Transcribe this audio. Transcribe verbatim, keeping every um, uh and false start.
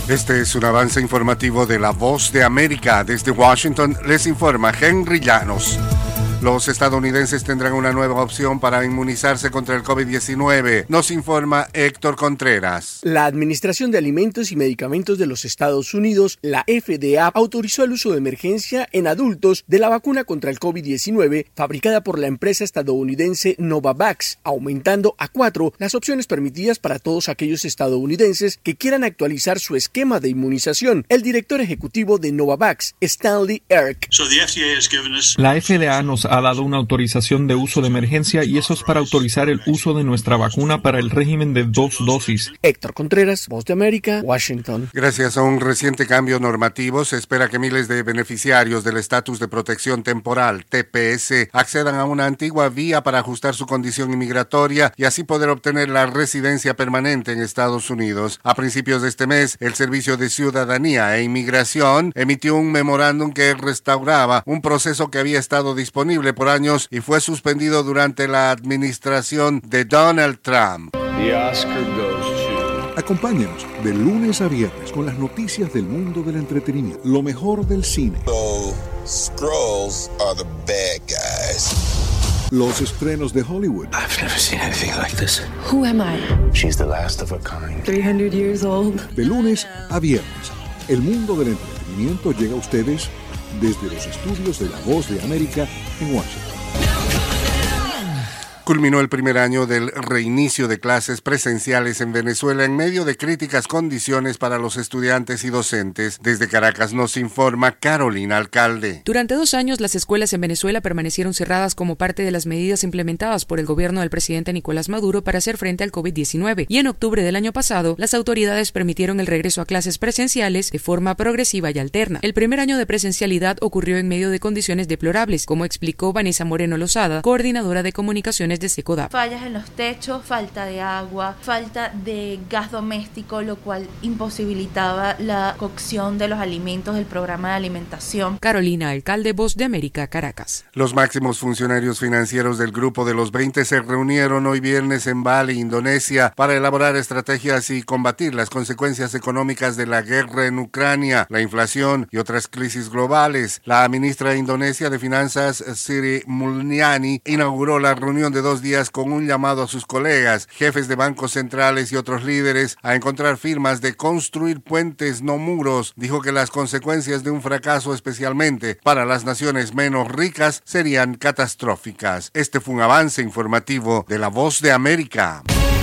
Este es un avance informativo de La Voz de América. Desde Washington les informa Henry Llanos. Los estadounidenses tendrán una nueva opción para inmunizarse contra el COVID diecinueve, nos informa Héctor Contreras. La Administración de Alimentos y Medicamentos de los Estados Unidos, la F D A, autorizó el uso de emergencia en adultos de la vacuna contra el COVID diecinueve fabricada por la empresa estadounidense Novavax, aumentando a cuatro las opciones permitidas para todos aquellos estadounidenses que quieran actualizar su esquema de inmunización. El director ejecutivo de Novavax, Stanley Erck. La F D A nos ha dado una autorización de uso de emergencia y eso es para autorizar el uso de nuestra vacuna para el régimen de dos dosis. Héctor Contreras, Voz de América, Washington. Gracias a un reciente cambio normativo, se espera que miles de beneficiarios del estatus de protección temporal, T P S, accedan a una antigua vía para ajustar su condición inmigratoria y así poder obtener la residencia permanente en Estados Unidos. A principios de este mes, el Servicio de Ciudadanía e Inmigración emitió un memorándum que restauraba un proceso que había estado disponible por años y fue suspendido durante la administración de Donald Trump. The Oscar goes to... Acompáñanos de lunes a viernes con las noticias del mundo del entretenimiento, lo mejor del cine. So, Skrulls are the bad guys. Los estrenos de Hollywood. I've never seen anything like this. Who am I? She's the last of a kind. three hundred years old. De lunes a viernes, el mundo del entretenimiento llega a ustedes desde los estudios de La Voz de América en Washington. Culminó el primer año del reinicio de clases presenciales en Venezuela en medio de críticas condiciones para los estudiantes y docentes. Desde Caracas nos informa Carolina Alcalde. Durante dos años las escuelas en Venezuela permanecieron cerradas como parte de las medidas implementadas por el gobierno del presidente Nicolás Maduro para hacer frente al COVID diecinueve. Y en octubre del año pasado, las autoridades permitieron el regreso a clases presenciales de forma progresiva y alterna. El primer año de presencialidad ocurrió en medio de condiciones deplorables, como explicó Vanessa Moreno Lozada, coordinadora de comunicaciones de Secodap. Fallas en los techos, falta de agua, falta de gas doméstico, lo cual imposibilitaba la cocción de los alimentos del programa de alimentación. Carolina Alcalde, Voz de América, Caracas. Los máximos funcionarios financieros del Grupo de los veinte se reunieron hoy viernes en Bali, Indonesia, para elaborar estrategias y combatir las consecuencias económicas de la guerra en Ucrania, la inflación y otras crisis globales. La ministra de Indonesia de Finanzas, Sri Mulyani, inauguró la reunión de dos días con un llamado a sus colegas, jefes de bancos centrales y otros líderes a encontrar firmas de construir puentes, no muros. Dijo que las consecuencias de un fracaso, especialmente para las naciones menos ricas, serían catastróficas. Este fue un avance informativo de La Voz de América.